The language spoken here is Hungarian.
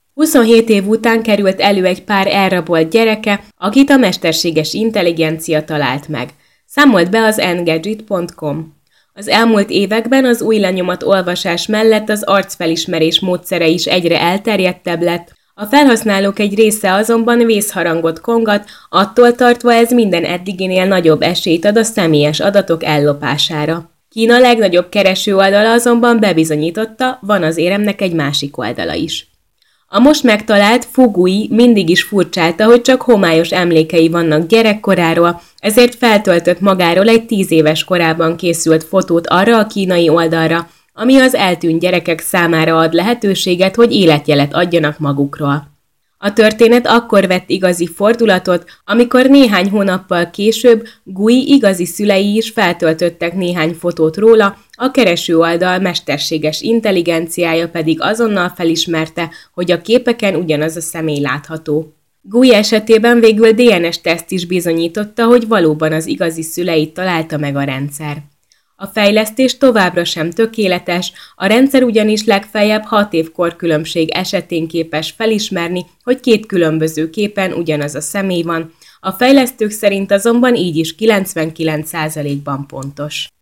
27 év után került elő egy pár elrabolt gyereke, akit a mesterséges intelligencia talált meg. Számolt be az Engadget.com. Az elmúlt években az új lenyomat olvasás mellett az arcfelismerés módszere is egyre elterjedtebb lett, a felhasználók egy része azonban vészharangot kongat, attól tartva ez minden eddiginél nagyobb esélyt ad a személyes adatok ellopására. Kína legnagyobb keresőoldala azonban bebizonyította, van az éremnek egy másik oldala is. A most megtalált Fugui mindig is furcsálta, hogy csak homályos emlékei vannak gyerekkoráról, ezért feltöltött magáról egy 10 éves korában készült fotót arra a kínai oldalra, ami az eltűnt gyerekek számára ad lehetőséget, hogy életjelet adjanak magukról. A történet akkor vett igazi fordulatot, amikor néhány hónappal később Gui igazi szülei is feltöltöttek néhány fotót róla, a keresőoldal mesterséges intelligenciája pedig azonnal felismerte, hogy a képeken ugyanaz a személy látható. Gui esetében végül DNS-teszt is bizonyította, hogy valóban az igazi szüleit találta meg a rendszer. A fejlesztés továbbra sem tökéletes, a rendszer ugyanis legfeljebb 6 év korkülönbség esetén képes felismerni, hogy 2 különböző képen ugyanaz a személy van, a fejlesztők szerint azonban így is 99%-ban pontos.